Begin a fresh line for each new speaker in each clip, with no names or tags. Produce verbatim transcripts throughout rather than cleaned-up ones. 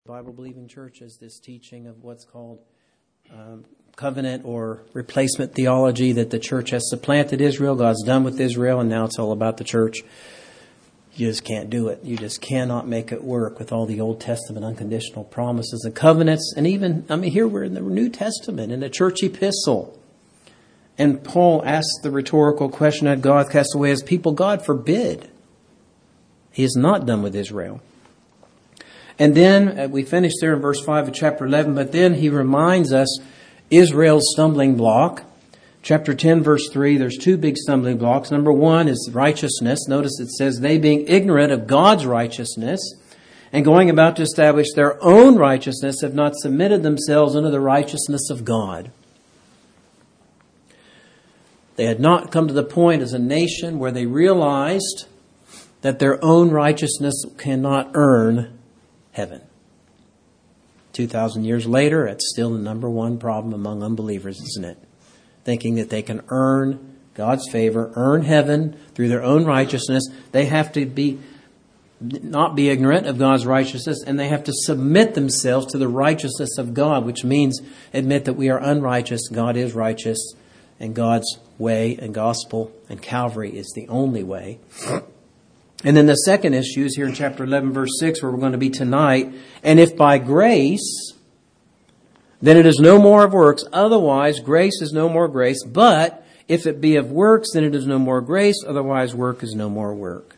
Bible-believing churches, this teaching of what's called um, covenant or replacement theology, that the church has supplanted Israel, God's done with Israel, and now it's all about the church. You just can't do it. You just cannot make it work with all the Old Testament unconditional promises and covenants. And even, I mean, here we're in the New Testament, in the church epistle. And Paul asks the rhetorical question, had God cast away his people? God forbid. He is not done with Israel. And then uh, we finish there in verse five of chapter eleven, but then he reminds us Israel's stumbling block. Chapter ten, verse three, there's two big stumbling blocks. Number one is righteousness. Notice it says, they being ignorant of God's righteousness and going about to establish their own righteousness have not submitted themselves unto the righteousness of God. They had not come to the point as a nation where they realized that their own righteousness cannot earn heaven. Two thousand years later, it's still the number one problem among unbelievers, isn't it? Thinking that they can earn God's favor, earn heaven through their own righteousness. They have to be not be ignorant of God's righteousness, and they have to submit themselves to the righteousness of God, which means admit that we are unrighteous, God is righteous, and God's way and gospel and Calvary is the only way. And then the second issue is here in chapter eleven, verse six, where we're going to be tonight. And if by grace, then it is no more of works. Otherwise, grace is no more grace. But if it be of works, then it is no more grace. Otherwise, work is no more work.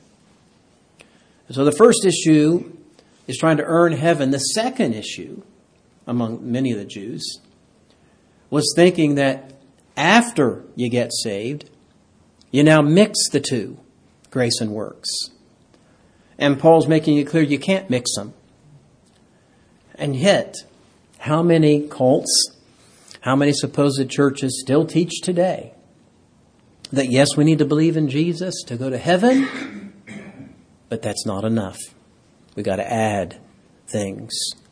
So the first issue is trying to earn heaven. The second issue, among many of the Jews, was thinking that after you get saved, you now mix the two, grace and works. And Paul's making it clear you can't mix them. And yet, how many cults, how many supposed churches still teach today that yes, we need to believe in Jesus to go to heaven, but that's not enough. We got to add things.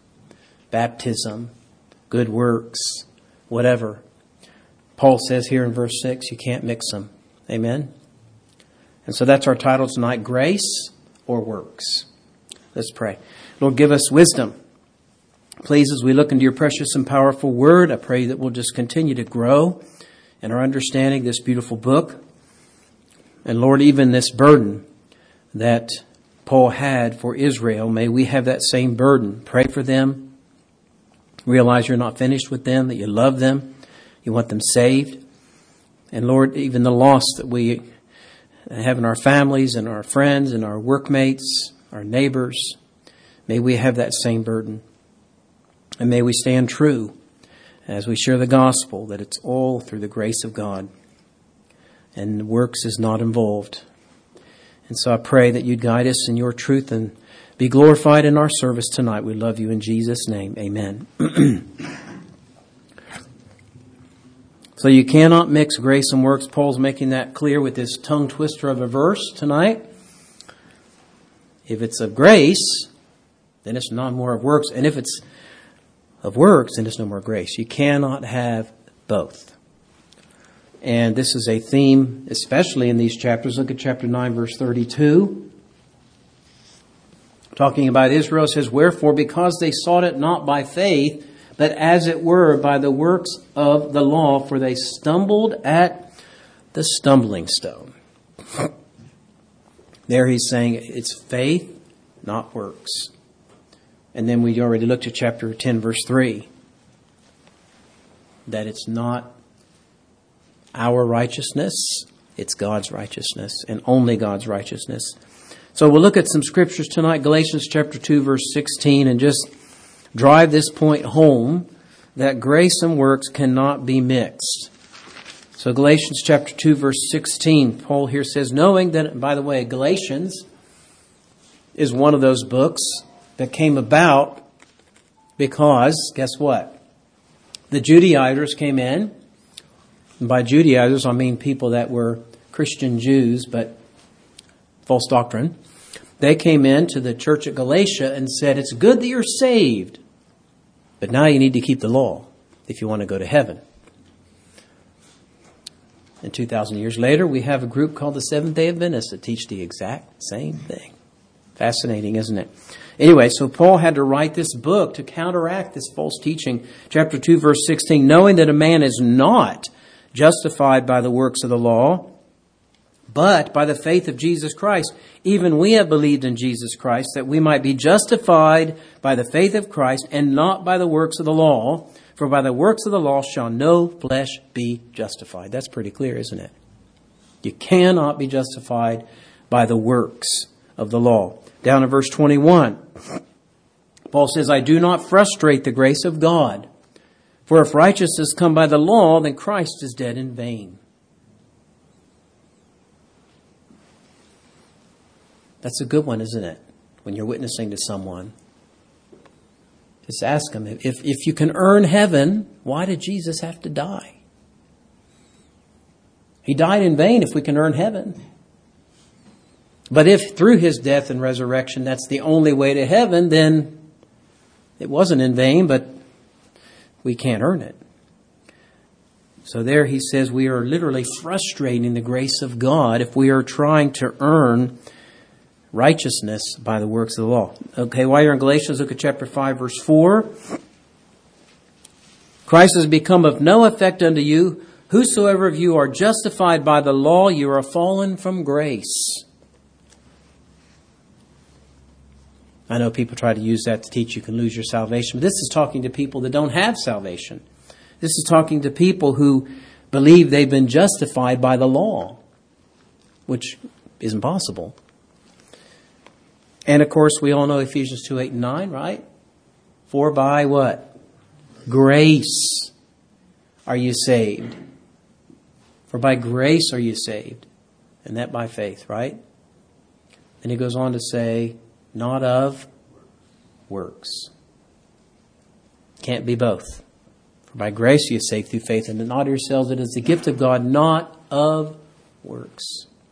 Baptism, good works, whatever. Paul says here in verse six, you can't mix them. Amen? And so that's our title tonight, Grace or Works. Let's pray. Lord, give us wisdom. Please, as we look into your precious and powerful word, I pray that we'll just continue to grow in our understanding of this beautiful book. And Lord, even this burden that Paul had for Israel, may we have that same burden. Pray for them. Realize you're not finished with them, that you love them. You want them saved. And Lord, even the loss that we have in our families and our friends and our workmates, our neighbors, may we have that same burden. And may we stand true as we share the gospel, that it's all through the grace of God. And works is not involved. And so I pray that you'd guide us in your truth and be glorified in our service tonight. We love you in Jesus' name. Amen. So you cannot mix grace and works. Paul's making that clear with this tongue twister of a verse tonight. If it's of grace, then it's no more of works. And if it's of works, then it's no more grace. You cannot have both. And this is a theme, especially in these chapters. Look at chapter nine, verse thirty-two. Talking about Israel, it says, wherefore, because they sought it not by faith, but as it were by the works of the law, for they stumbled at the stumbling stone. There he's saying it's faith, not works. And then we already looked at chapter ten, verse three. That it's not our righteousness, it's God's righteousness, and only God's righteousness. So we'll look at some scriptures tonight, Galatians chapter two, verse sixteen, and just drive this point home that grace and works cannot be mixed. So Galatians chapter two, verse sixteen, Paul here says, knowing that, by the way, Galatians is one of those books that came about because, guess what? The Judaizers came in. And by Judaizers, I mean people that were Christian Jews, but false doctrine. They came into the church at Galatia and said, it's good that you're saved, but now you need to keep the law if you want to go to heaven. And two thousand years later, we have a group called the Seventh-day Adventists that teach the exact same thing. Fascinating, isn't it? Anyway, so Paul had to write this book to counteract this false teaching. Chapter two, verse sixteen, knowing that a man is not justified by the works of the law, but by the faith of Jesus Christ. Even we have believed in Jesus Christ, that we might be justified by the faith of Christ and not by the works of the law. For by the works of the law shall no flesh be justified. That's pretty clear, isn't it? You cannot be justified by the works of the law. Down in verse twenty-one, Paul says, I do not frustrate the grace of God. For if righteousness come by the law, then Christ is dead in vain. That's a good one, isn't it? When you're witnessing to someone. Just ask them, if, if you can earn heaven, why did Jesus have to die? He died in vain if we can earn heaven. But if through his death and resurrection, that's the only way to heaven, then it wasn't in vain, but we can't earn it. So there he says we are literally frustrating the grace of God if we are trying to earn righteousness by the works of the law. Okay, while you're in Galatians, look at chapter five, verse four. Christ has become of no effect unto you. Whosoever of you are justified by the law, you are fallen from grace. I know people try to use that to teach you can lose your salvation, but this is talking to people that don't have salvation. This is talking to people who believe they've been justified by the law, which isn't possible. And of course, we all know Ephesians two, eight, and nine, right? For by what? Grace are you saved. For by grace are you saved. And that by faith, right? And he goes on to say, not of works. Can't be both. For by grace you are saved through faith, and not of yourselves. It is the gift of God, not of works.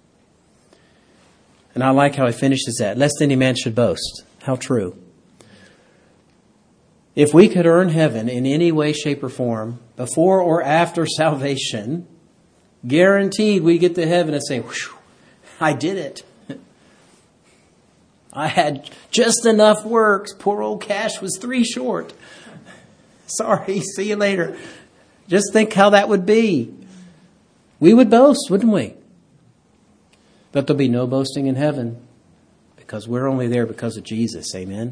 And I like how he finishes that. Lest any man should boast. How true. If we could earn heaven in any way, shape, or form, before or after salvation, guaranteed we get to heaven and say, whew, I did it. I had just enough works. Poor old Cash was three short. Sorry, see you later. Just think how that would be. We would boast, wouldn't we? But there'll be no boasting in heaven because we're only there because of Jesus. Amen.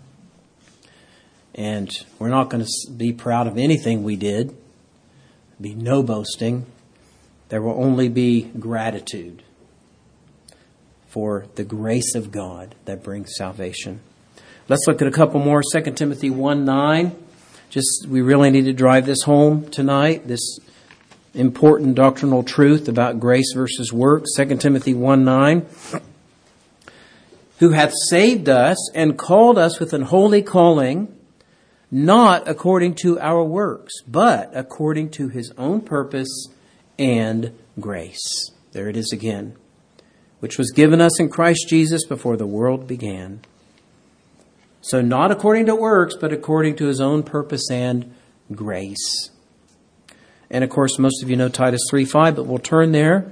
And we're not going to be proud of anything we did. There'll be no boasting. There will only be gratitude for the grace of God that brings salvation. Let's look at a couple more. Second Timothy one nine. Just, we really need to drive this home tonight. This important doctrinal truth about grace versus works. Second Timothy one nine. Who hath saved us and called us with an holy calling, not according to our works, but according to his own purpose and grace. There it is again. Which was given us in Christ Jesus before the world began. So not according to works, but according to his own purpose and grace. And of course, most of you know Titus three five, but we'll turn there.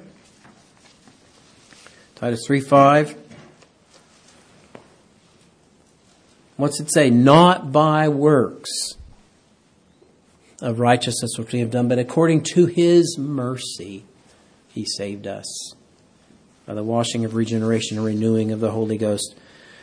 Titus three five. What's it say? Not by works of righteousness which we have done, but according to his mercy he saved us. By the washing of regeneration and renewing of the Holy Ghost.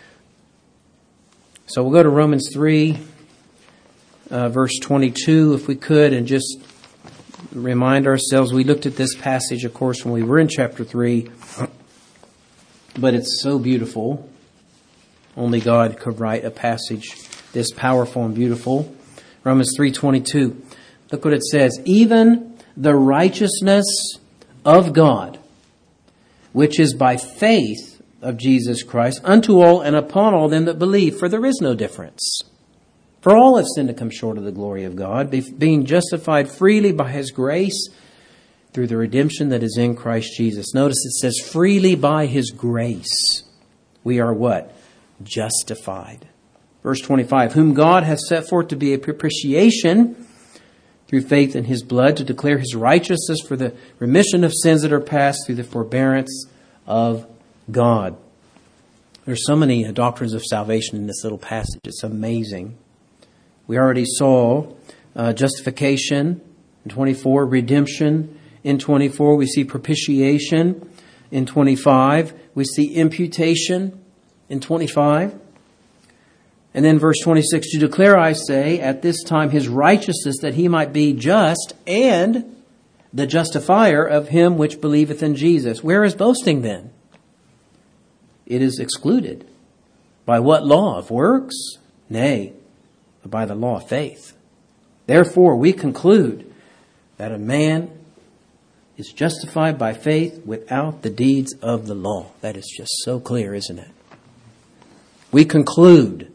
So we'll go to Romans three, uh, verse twenty-two, if we could, and just remind ourselves. We looked at this passage, of course, when we were in chapter three, but it's so beautiful. Only God could write a passage this powerful and beautiful. Romans three twenty-two. Look what it says. Even the righteousness of God, which is by faith of Jesus Christ, unto all and upon all them that believe, for there is no difference. For all have sinned to come short of the glory of God, being justified freely by his grace through the redemption that is in Christ Jesus. Notice it says freely by his grace. We are what? Justified. Verse twenty-five, whom God has set forth to be a propitiation through faith in his blood, to declare his righteousness for the remission of sins that are past through the forbearance of God. There's so many uh, doctrines of salvation in this little passage. It's amazing. We already saw uh, justification in twenty-four, redemption in twenty-four. We see propitiation in twenty-five. We see imputation in twenty-five. And then verse twenty-six, to declare, I say, at this time his righteousness, that he might be just and the justifier of him which believeth in Jesus. Where is boasting then? It is excluded. By what law? Of works? Nay, but by the law of faith. Therefore, we conclude that a man is justified by faith without the deeds of the law. That is just so clear, isn't it? We conclude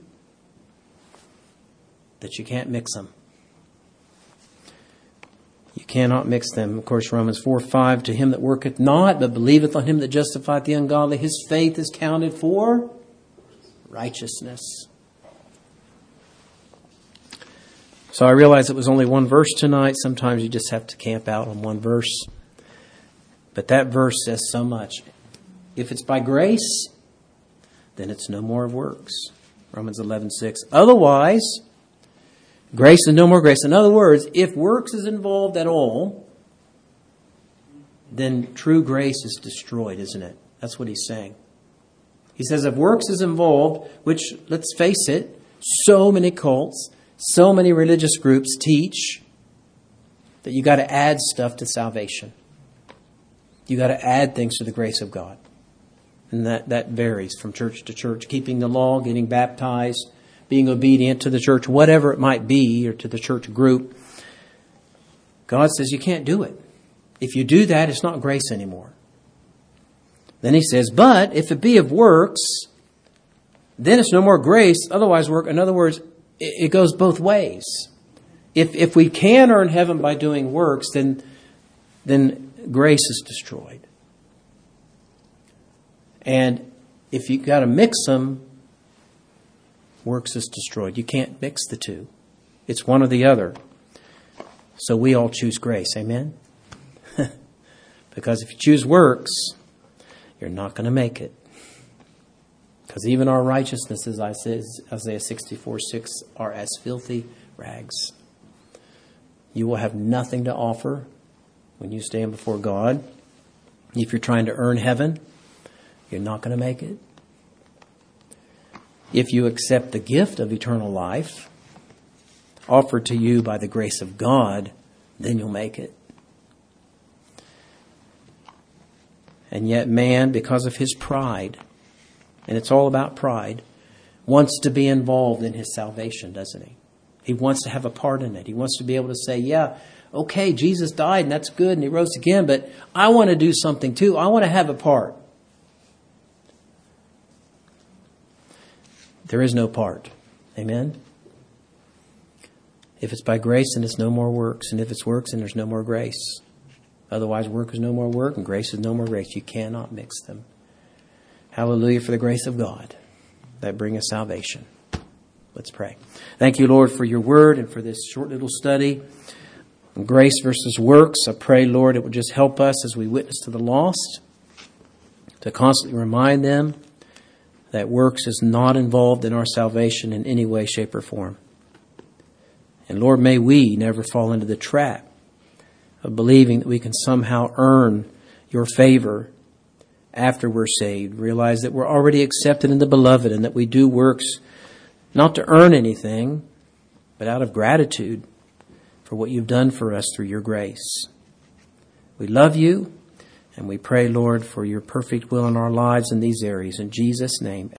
that you can't mix them. You cannot mix them. Of course, Romans four five, to him that worketh not, but believeth on him that justifieth the ungodly, his faith is counted for righteousness. So I realize it was only one verse tonight. Sometimes you just have to camp out on one verse. But that verse says so much. If it's by grace, then it's no more of works. Romans eleven six. Otherwise, grace is no more grace. In other words, if works is involved at all, then true grace is destroyed, isn't it? That's what he's saying. He says if works is involved, which, let's face it, so many cults, so many religious groups teach that you got to add stuff to salvation. You got to add things to the grace of God. And that, that varies from church to church. Keeping the law, getting baptized, being obedient to the church, whatever it might be, or to the church group. God says you can't do it. If you do that, it's not grace anymore. Then he says, but if it be of works, then it's no more grace, otherwise work. In other words, it, it goes both ways. If if we can earn heaven by doing works, then then grace is destroyed. And if you got to mix them, works is destroyed. You can't mix the two. It's one or the other. So we all choose grace. Amen? Because if you choose works, you're not going to make it. Because even our righteousness, as I says, Isaiah sixty-four six, are as filthy rags. You will have nothing to offer when you stand before God. If you're trying to earn heaven, you're not going to make it. If you accept the gift of eternal life offered to you by the grace of God, then you'll make it. And yet man, because of his pride, and it's all about pride, wants to be involved in his salvation, doesn't he? He wants to have a part in it. He wants to be able to say, yeah, okay, Jesus died and that's good and he rose again, but I want to do something too. I want to have a part. There is no part. Amen? If it's by grace, then it's no more works. And if it's works, then there's no more grace. Otherwise, work is no more work and grace is no more grace. You cannot mix them. Hallelujah for the grace of God that bringeth salvation. Let's pray. Thank you, Lord, for your word and for this short little study on grace versus works. I pray, Lord, it would just help us as we witness to the lost to constantly remind them that works is not involved in our salvation in any way, shape, or form. And Lord, may we never fall into the trap of believing that we can somehow earn your favor after we're saved. Realize that we're already accepted in the beloved and that we do works not to earn anything, but out of gratitude for what you've done for us through your grace. We love you. And we pray, Lord, for your perfect will in our lives in these areas. In Jesus' name.